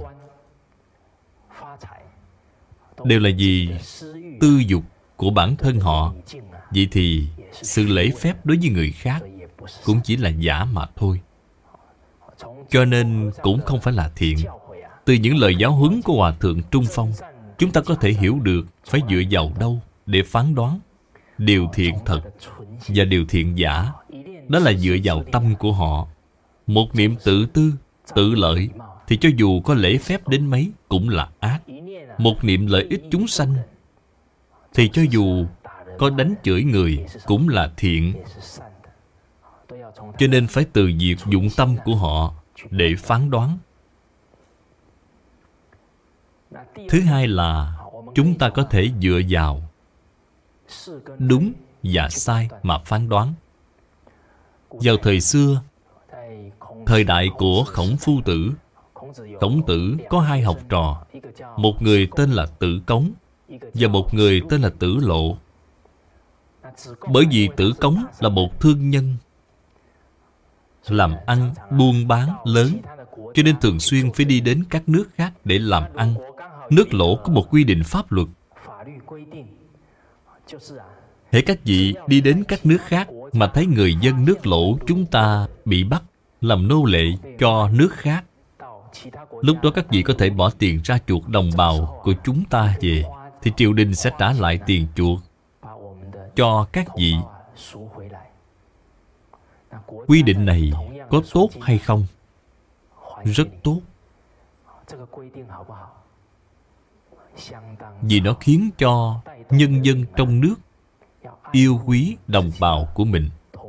[SPEAKER 1] đều là vì tư dục của bản thân họ, vậy thì sự lễ phép đối với người khác cũng chỉ là giả mà thôi. Cho nên cũng không phải là thiện. Từ những lời giáo huấn của Hòa thượng Trung Phong, chúng ta có thể hiểu được phải dựa vào đâu để phán đoán điều thiện thật và điều thiện giả. Đó là dựa vào tâm của họ. Một niệm tự tư, tự lợi thì cho dù có lễ phép đến mấy cũng là ác. Một niệm lợi ích chúng sanh thì cho dù có đánh chửi người cũng là thiện. Cho nên phải từ việc dụng tâm của họ để phán đoán. Thứ hai là chúng ta có thể dựa vào đúng và sai mà phán đoán. Vào thời xưa, thời đại của Khổng Phu Tử, Khổng Tử có hai học trò, một người tên là Tử Cống và một người tên là Tử Lộ. Bởi vì Tử Cống là một thương nhân, làm ăn, buôn bán lớn, cho nên thường xuyên phải đi đến các nước khác để làm ăn. Nước Lỗ có một quy định pháp luật, hễ các vị đi đến các nước khác mà thấy người dân nước Lỗ chúng ta bị bắt làm nô lệ cho nước khác, lúc đó các vị có thể bỏ tiền ra chuộc đồng bào của chúng ta về, thì triều đình sẽ trả lại tiền chuộc cho các vị. Quy định này có tốt hay không? Rất tốt. Vì nó khiến cho nhân dân trong nước yêu quý đồng bào của mình.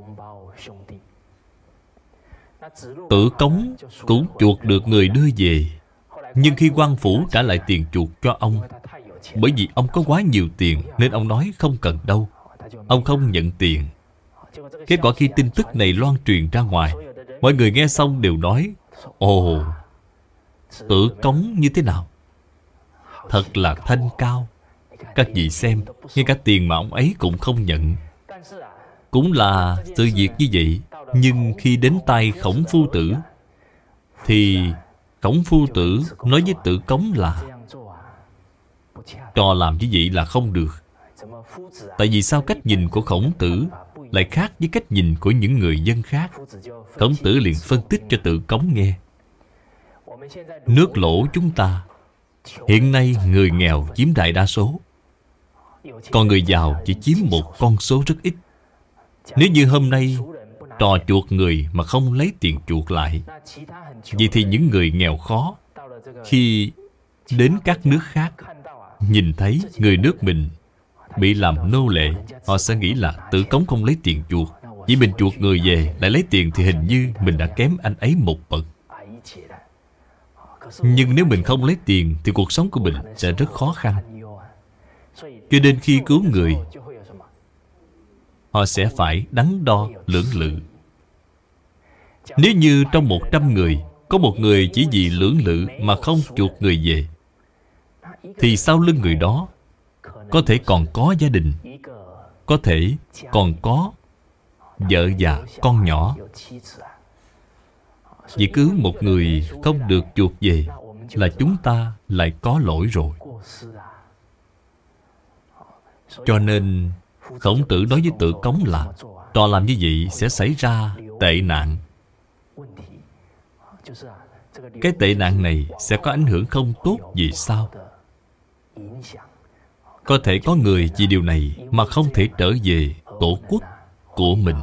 [SPEAKER 1] Tử Cống cũng chuộc được người đưa về, nhưng khi quan phủ trả lại tiền chuộc cho ông, bởi vì ông có quá nhiều tiền nên ông nói không cần đâu, ông không nhận tiền. Kết quả khi tin tức này loan truyền ra ngoài, mọi người nghe xong đều nói, ồ, Tử Cống như thế nào? Thật là thanh cao. Các vị xem, ngay cả tiền mà ông ấy cũng không nhận. Cũng là sự việc như vậy. Nhưng khi đến tay Khổng Phu Tử, thì Khổng Phu Tử nói với Tử Cống là trò làm như vậy là không được. Tại vì sao cách nhìn của Khổng Tử lại khác với cách nhìn của những người dân khác? Khổng Tử liền phân tích cho Tử Cống nghe. Nước Lỗ chúng ta hiện nay người nghèo chiếm đại đa số, còn người giàu chỉ chiếm một con số rất ít. Nếu như hôm nay trò chuộc người mà không lấy tiền chuộc lại, vậy thì những người nghèo khó khi đến các nước khác nhìn thấy người nước mình bị làm nô lệ, họ sẽ nghĩ là Tử Cống không lấy tiền chuộc, chỉ mình chuộc người về lại lấy tiền thì hình như mình đã kém anh ấy một bậc. Nhưng nếu mình không lấy tiền thì cuộc sống của mình sẽ rất khó khăn. Cho nên khi cứu người, họ sẽ phải đắn đo lưỡng lự. Nếu như trong một trăm người có một người chỉ vì lưỡng lự mà không chuộc người về, thì sau lưng người đó có thể còn có gia đình, có thể còn có vợ và con nhỏ. Vì cứ một người không được chuộc về là chúng ta lại có lỗi rồi. Cho nên Khổng Tử nói với Tử Cống là trò làm như vậy sẽ xảy ra tệ nạn. Cái tệ nạn này sẽ có ảnh hưởng không tốt vì sao? Có thể có người vì điều này mà không thể trở về tổ quốc của mình.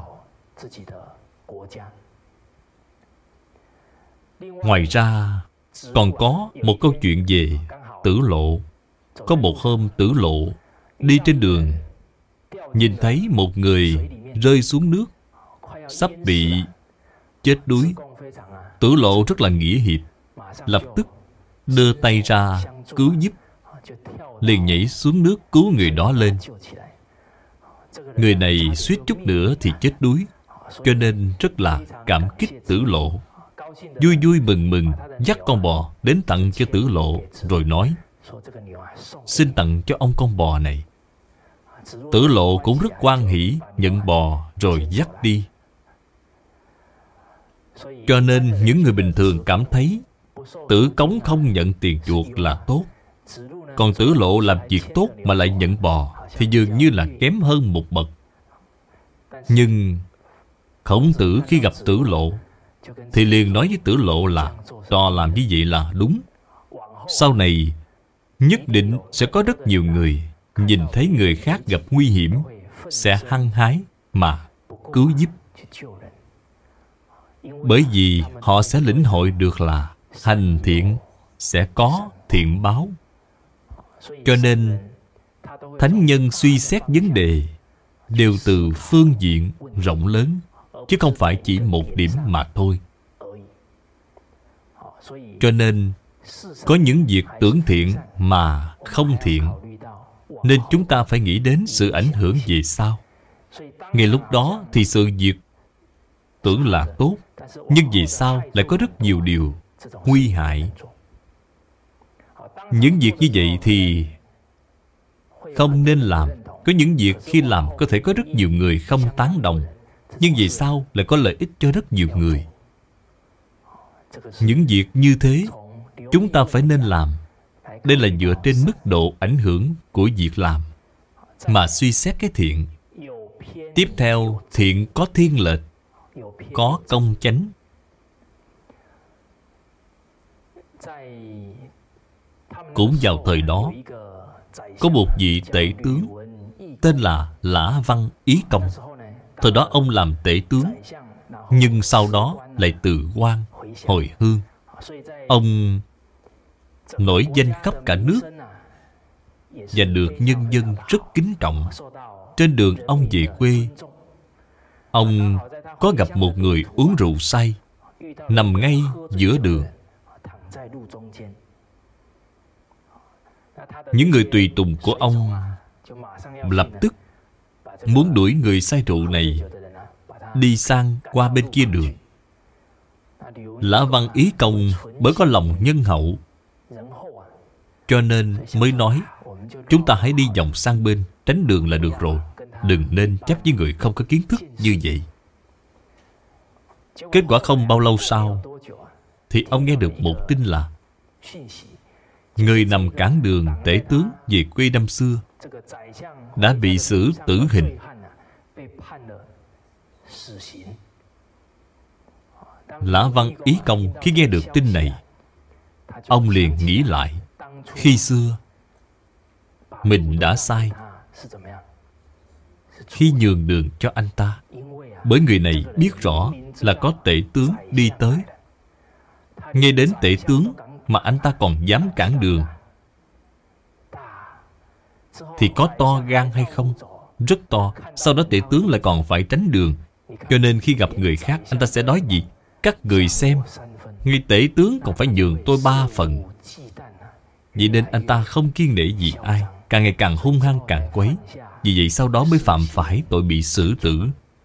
[SPEAKER 1] Ngoài ra còn có một câu chuyện về Tử Lộ. Có một hôm Tử Lộ đi trên đường, nhìn thấy một người rơi xuống nước, sắp bị chết đuối. Tử Lộ rất là nghĩa hiệp, lập tức đưa tay ra cứu giúp, liền nhảy xuống nước cứu người đó lên. Người này suýt chút nữa thì chết đuối, cho nên rất là cảm kích Tử Lộ. Vui vui mừng mừng dắt con bò đến tặng cho Tử Lộ, rồi nói: xin tặng cho ông con bò này, Tử Lộ cũng rất hoan hỉ nhận bò rồi dắt đi. Cho nên những người bình thường cảm thấy Tử Cống không nhận tiền chuộc là tốt. Còn Tử Lộ làm việc tốt mà lại nhận bò thì dường như là kém hơn một bậc. Nhưng Khổng Tử khi gặp Tử Lộ thì liền nói với Tử Lộ là trò làm như vậy là đúng. Sau này nhất định sẽ có rất nhiều người nhìn thấy người khác gặp nguy hiểm sẽ hăng hái mà cứu giúp. Bởi vì họ sẽ lĩnh hội được là hành thiện sẽ có thiện báo. Cho nên thánh nhân suy xét vấn đề đều từ phương diện rộng lớn, chứ không phải chỉ một điểm mà thôi. Cho nên có những việc tưởng thiện mà không thiện, nên chúng ta phải nghĩ đến sự ảnh hưởng về sau. Ngay lúc đó thì sự việc tưởng là tốt, nhưng vì sao lại có rất nhiều điều nguy hại. Những việc như vậy thì không nên làm. Có những việc khi làm có thể có rất nhiều người không tán đồng, nhưng vì sao lại có lợi ích cho rất nhiều người. Những việc như thế chúng ta phải nên làm. Đây là dựa trên mức độ ảnh hưởng của việc làm mà suy xét cái thiện. Tiếp theo, thiện có thiên lệch, có công chánh. Cũng vào thời đó, có một vị tể tướng tên là Lã Văn Ý Công. Thời đó ông làm tể tướng, nhưng sau đó lại từ quan hồi hương. Ông nổi danh khắp cả nước và được nhân dân rất kính trọng. Trên đường ông về quê, ông có gặp một người uống rượu say, nằm ngay giữa đường. Những người tùy tùng của ông lập tức muốn đuổi người say rượu này đi sang qua bên kia đường. Lã Văn Ý Công bởi có lòng nhân hậu, cho nên mới nói chúng ta hãy đi vòng sang bên, tránh đường là được rồi, đừng nên chấp với người không có kiến thức như vậy. Kết quả không bao lâu sau thì ông nghe được một tin là người nằm cản đường tể tướng về quê năm xưa đã bị xử tử hình. Lã Văn Ý Công khi nghe được tin này, ông liền nghĩ lại khi xưa mình đã sai khi nhường đường cho anh ta. Bởi người này biết rõ là có tể tướng đi tới, nghe đến tể tướng mà anh ta còn dám cản đường thì có to gan hay không? Rất to. Sau đó tể tướng lại còn phải tránh đường. Cho nên khi gặp người khác, anh ta sẽ nói gì? Các người xem, ngay tể tướng còn phải nhường tôi ba phần. Vì nên anh ta không kiêng nể gì ai, càng ngày càng hung hăng càng quấy. Vì vậy sau đó mới phạm phải tội bị xử tử.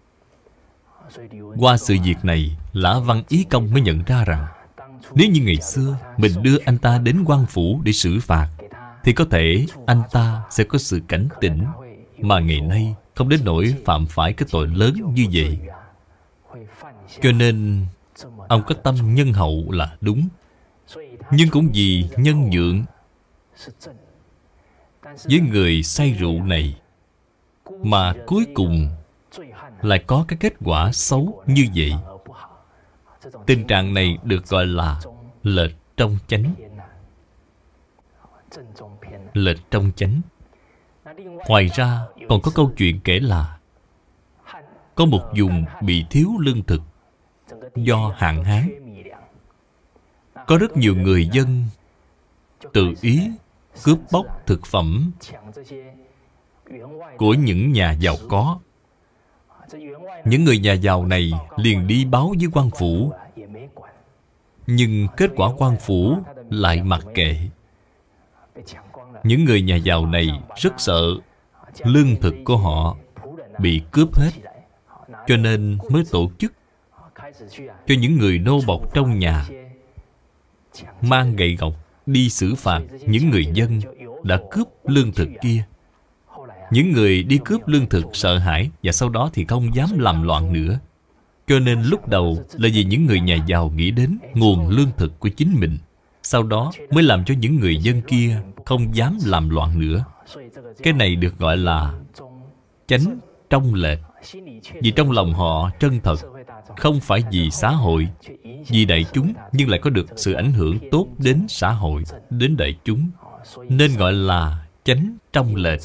[SPEAKER 1] Qua sự việc này, Lã Văn Ý Công mới nhận ra rằng nếu như ngày xưa mình đưa anh ta đến quan phủ để xử phạt, thì có thể anh ta sẽ có sự cảnh tỉnh, mà ngày nay không đến nỗi phạm phải cái tội lớn như vậy. Cho nên ông có tâm nhân hậu là đúng. Nhưng cũng vì nhân nhượng với người say rượu này mà cuối cùng lại có cái kết quả xấu như vậy. Tình trạng này được gọi là lệch trong chánh. Lệch trong chánh. Ngoài ra còn có câu chuyện kể là có một vùng bị thiếu lương thực do hạn hán. Có rất nhiều người dân tự ý cướp bóc thực phẩm của những nhà giàu có. Những người nhà giàu này liền đi báo với quan phủ, nhưng kết quả quan phủ lại mặc kệ. Những người nhà giàu này rất sợ lương thực của họ bị cướp hết, cho nên mới tổ chức cho những người nô bộc trong nhà mang gậy gộc đi xử phạt những người dân đã cướp lương thực kia. Những người đi cướp lương thực sợ hãi, và sau đó thì không dám làm loạn nữa. Cho nên lúc đầu là vì những người nhà giàu nghĩ đến nguồn lương thực của chính mình, sau đó mới làm cho những người dân kia không dám làm loạn nữa. Cái này được gọi là chánh trong lệch. Vì trong lòng họ chân thật, không phải vì xã hội, vì đại chúng, nhưng lại có được sự ảnh hưởng tốt đến xã hội, đến đại chúng, nên gọi là chánh trong lệch.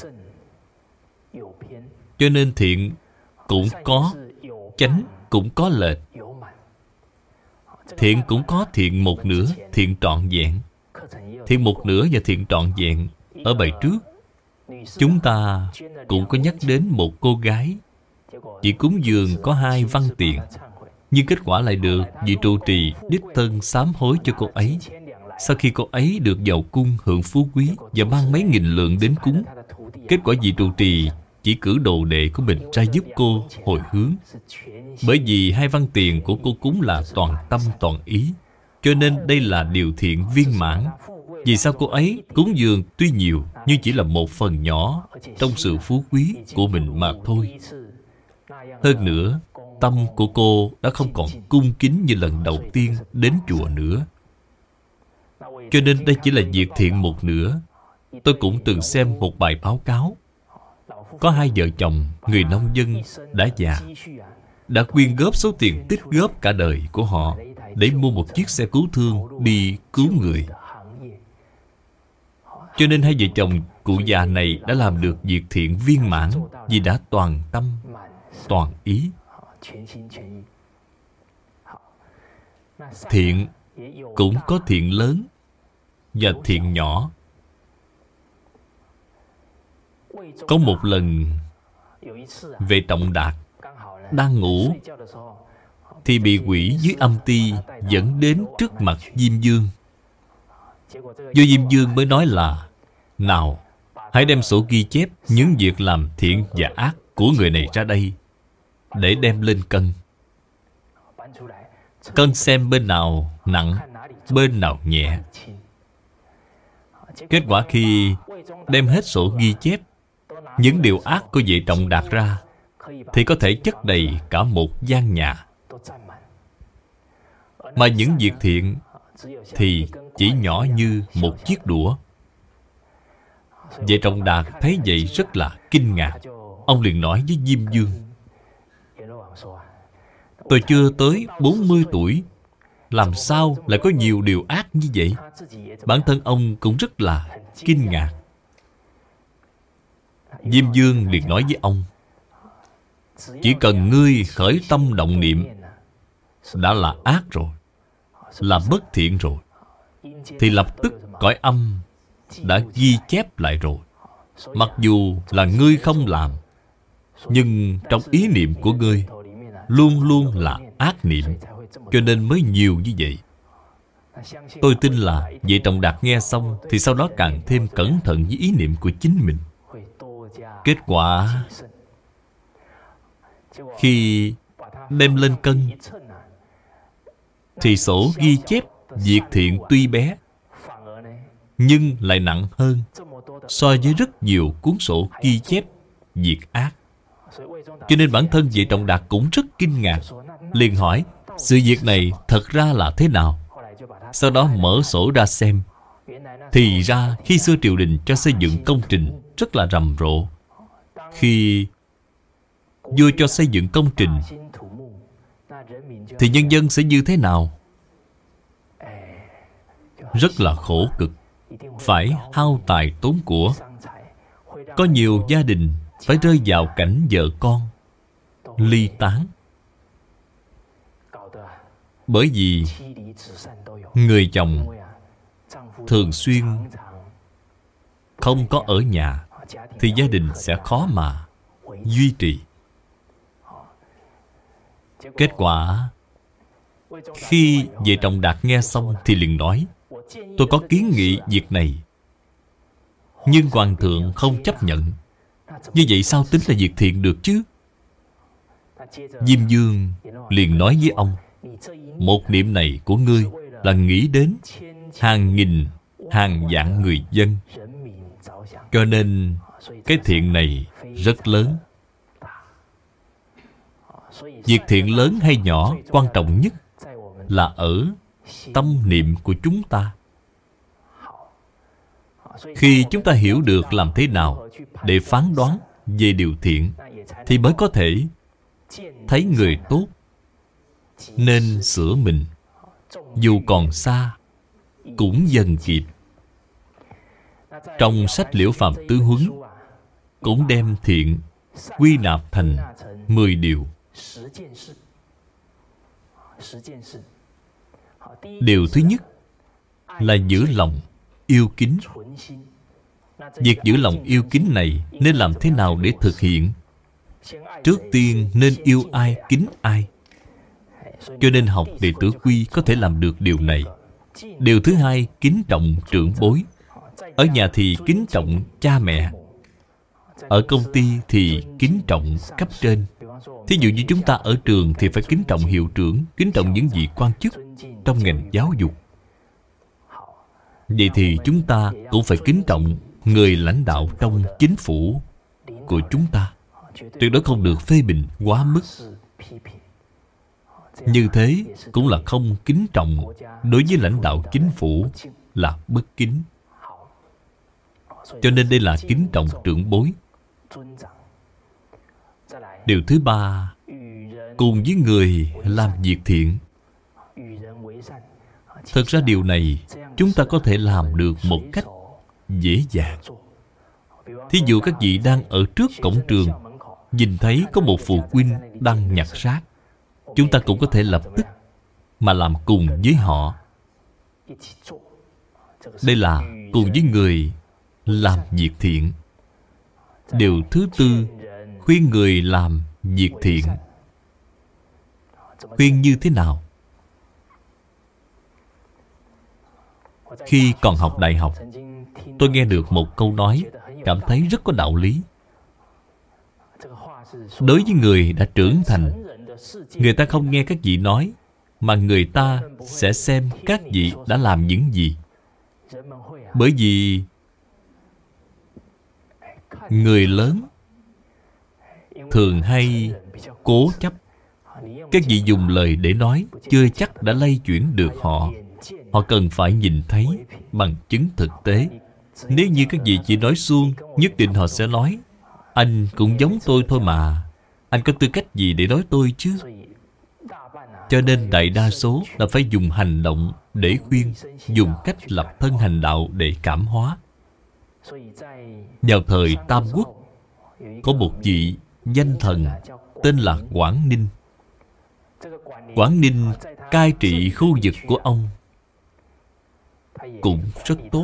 [SPEAKER 1] Cho nên thiện cũng có chánh, cũng có lệch. Thiện cũng có thiện một nửa, thiện trọn vẹn. Thiện một nửa và thiện trọn vẹn. Ở bài trước, chúng ta cũng có nhắc đến một cô gái chỉ cúng dường có hai văn tiền, nhưng kết quả lại được vị trụ trì đích thân sám hối cho cô ấy. Sau khi cô ấy được vào cung hưởng phú quý và mang mấy nghìn lượng đến cúng, kết quả vị trụ trì chỉ cử đồ đệ của mình ra giúp cô hồi hướng. Bởi vì hai văn tiền của cô cúng là toàn tâm toàn ý, cho nên đây là điều thiện viên mãn. Vì sao cô ấy cúng dường tuy nhiều, nhưng chỉ là một phần nhỏ trong sự phú quý của mình mà thôi. Hơn nữa, tâm của cô đã không còn cung kính như lần đầu tiên đến chùa nữa. Cho nên đây chỉ là việc thiện một nửa. Tôi cũng từng xem một bài báo cáo. Có hai vợ chồng, người nông dân đã già, đã quyên góp số tiền tích góp cả đời của họ để mua một chiếc xe cứu thương đi cứu người. Cho nên hai vợ chồng cụ già này đã làm được việc thiện viên mãn vì đã toàn tâm, toàn ý. Thiện cũng có thiện lớn và thiện nhỏ. Có một lần, Vệ Trọng Đạt đang ngủ thì bị quỷ dưới âm ti dẫn đến trước mặt Diêm Vương. Vua Diêm Vương mới nói là: nào, hãy đem sổ ghi chép những việc làm thiện và ác của người này ra đây, để đem lên cân. Cân xem bên nào nặng, bên nào nhẹ. Kết quả khi đem hết sổ ghi chép những điều ác của Vệ Trọng Đạt ra, thì có thể chất đầy cả một gian nhà. Mà những việc thiện thì chỉ nhỏ như một chiếc đũa. Vệ Trọng Đạt thấy vậy rất là kinh ngạc. Ông liền nói với Diêm Vương: tôi chưa tới bốn mươi tuổi, làm sao lại có nhiều điều ác như vậy? Bản thân ông cũng rất là kinh ngạc. Diêm Vương liền nói với ông: chỉ cần ngươi khởi tâm động niệm đã là ác rồi, là bất thiện rồi, thì lập tức cõi âm đã ghi chép lại rồi. Mặc dù là ngươi không làm, nhưng trong ý niệm của ngươi luôn luôn là ác niệm, cho nên mới nhiều như vậy. Tôi tin là Vệ Trọng Đạt nghe xong thì sau đó càng thêm cẩn thận với ý niệm của chính mình. Kết quả khi đem lên cân thì sổ ghi chép việc thiện tuy bé, nhưng lại nặng hơn so với rất nhiều cuốn sổ ghi chép việc ác. Cho nên bản thân Vệ Trọng Đạt cũng rất kinh ngạc, liền hỏi sự việc này thật ra là thế nào. Sau đó mở sổ ra xem, thì ra khi xưa triều đình cho xây dựng công trình rất là rầm rộ. Khi vua cho xây dựng công trình thì nhân dân sẽ như thế nào? Rất là khổ cực, phải hao tài tốn của. Có nhiều gia đình phải rơi vào cảnh vợ con ly tán. Bởi vì người chồng thường xuyên không có ở nhà, thì gia đình sẽ khó mà duy trì. Kết quả khi Vệ Trọng Đạt nghe xong thì liền nói: tôi có kiến nghị việc này, nhưng hoàng thượng không chấp nhận. Như vậy sao tính là việc thiện được chứ? Diêm Vương liền nói với ông: một niệm này của ngươi là nghĩ đến hàng nghìn, hàng vạn người dân, cho nên Cái thiện này rất lớn. Việc thiện lớn hay nhỏ, quan trọng nhất là ở tâm niệm của chúng ta. Khi chúng ta hiểu được làm thế nào để phán đoán về điều thiện, thì mới có thể thấy người tốt nên sửa mình. Dù còn xa cũng dần kịp. Trong sách Liễu Phàm Tứ Huấn cũng đem thiện quy nạp thành mười điều. Điều thứ nhất là giữ lòng yêu kính. Việc giữ lòng yêu kính này nên làm thế nào để thực hiện? Trước tiên nên yêu ai, kính ai. Cho nên học Đệ Tử Quy có thể làm được điều này. Điều thứ hai, kính trọng trưởng bối. Ở nhà thì kính trọng cha mẹ, ở công ty thì kính trọng cấp trên. Thí dụ như chúng ta ở trường thì phải kính trọng hiệu trưởng, kính trọng những vị quan chức trong ngành giáo dục. Vậy thì chúng ta cũng phải kính trọng người lãnh đạo trong chính phủ của chúng ta. Tuyệt đối không được phê bình quá mức. Như thế cũng là không kính trọng. Đối với lãnh đạo chính phủ là bất kính. Cho nên đây là kính trọng trưởng bối. Điều thứ ba, cùng với người làm việc thiện. Thật ra điều này chúng ta có thể làm được một cách dễ dàng. Thí dụ các vị đang ở trước cổng trường, nhìn thấy có một phụ huynh đang nhặt rác, chúng ta cũng có thể lập tức mà làm cùng với họ. Đây là cùng với người làm việc thiện. Điều thứ tư, khuyên người làm việc thiện. Khuyên như thế nào? Khi còn học đại học, tôi nghe được một câu nói cảm thấy rất có đạo lý. Đối với người đã trưởng thành, người ta không nghe các vị nói, mà người ta sẽ xem các vị đã làm những gì. Bởi vì người lớn thường hay cố chấp. Các vị dùng lời để nói chưa chắc đã lay chuyển được họ. Họ cần phải nhìn thấy bằng chứng thực tế. Nếu như các vị chỉ nói suông, nhất định họ sẽ nói, anh cũng giống tôi thôi mà, anh có tư cách gì để nói tôi chứ? Cho nên đại đa số là phải dùng hành động để khuyên, dùng cách lập thân hành đạo để cảm hóa. Vào thời Tam Quốc, có một vị danh thần tên là Quảng Ninh. Quảng Ninh cai trị khu vực của ông cũng rất tốt.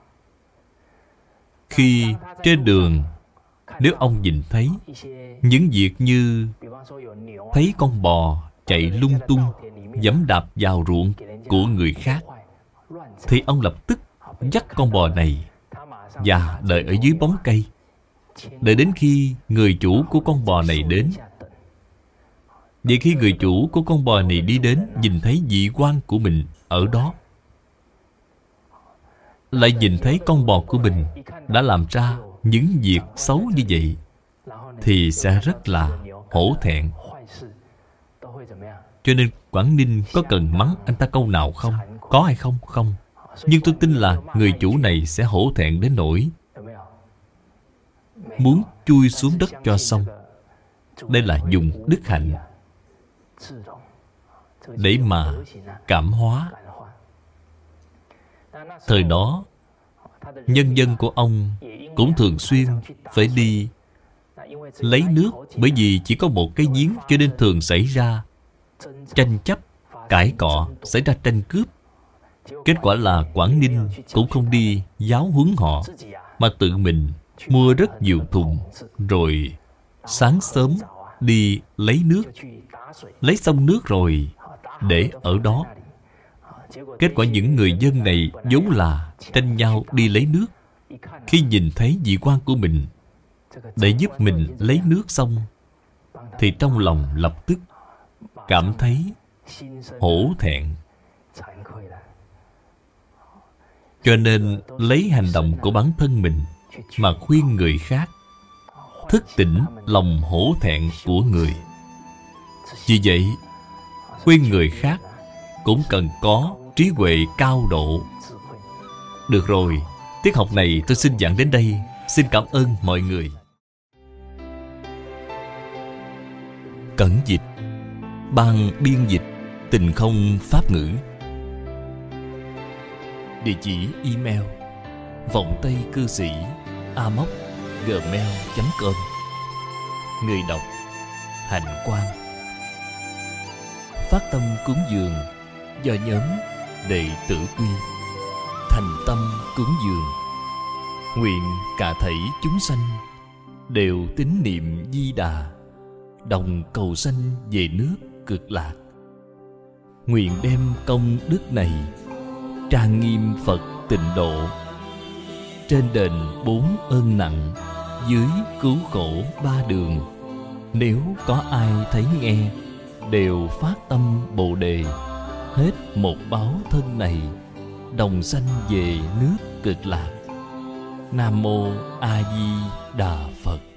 [SPEAKER 1] Khi trên đường, nếu ông nhìn thấy những việc như thấy con bò chạy lung tung, giẫm đạp vào ruộng của người khác, thì ông lập tức dắt con bò này và đợi ở dưới bóng cây, đợi đến khi người chủ của con bò này đến. Vậy khi người chủ của con bò này đi đến, nhìn thấy vị quan của mình ở đó, lại nhìn thấy con bò của mình đã làm ra những việc xấu như vậy, thì sẽ rất là hổ thẹn. Cho nên Quảng Ninh có cần mắng anh ta câu nào không? Có hay không? Không. Nhưng tôi tin là người chủ này sẽ hổ thẹn đến nỗi muốn chui xuống đất cho xong. Đây là dùng đức hạnh để mà cảm hóa. Thời đó, nhân dân của ông cũng thường xuyên phải đi lấy nước. Bởi vì chỉ có một cái giếng, cho nên thường xảy ra tranh chấp, cãi cọ, xảy ra tranh cướp. Kết quả là Quảng Ninh cũng không đi giáo huấn họ, mà tự mình mua rất nhiều thùng, rồi sáng sớm đi lấy nước. Lấy xong nước rồi để ở đó. Kết quả những người dân này vốn là tranh nhau đi lấy nước, khi nhìn thấy vị quan của mình để giúp mình lấy nước xong, thì trong lòng lập tức cảm thấy hổ thẹn. Cho nên lấy hành động của bản thân mình mà khuyên người khác, thức tỉnh lòng hổ thẹn của người. Vì vậy, khuyên người khác cũng cần có trí huệ cao độ. Được rồi, tiết học này tôi xin giảng đến đây. Xin cảm ơn mọi người. Cẩn dịch, ban biên dịch Tình Không Pháp Ngữ. Địa chỉ email vọng tây cư sĩ a m o c gmail chấm com. Người đọc Hạnh Quang. Phát tâm cúng dường do nhóm Đệ Tử Quy. Thành tâm cúng dường, nguyện cả thảy chúng sanh đều tín niệm Di Đà, đồng cầu sanh về nước Cực Lạc. Nguyện đem công đức này trang nghiêm Phật Tịnh Độ, trên đền bốn ơn nặng, dưới cứu khổ ba đường. Nếu có ai thấy nghe, đều phát tâm Bồ Đề, hết một báo thân này, đồng sanh về nước Cực Lạc. Nam Mô A Di Đà Phật.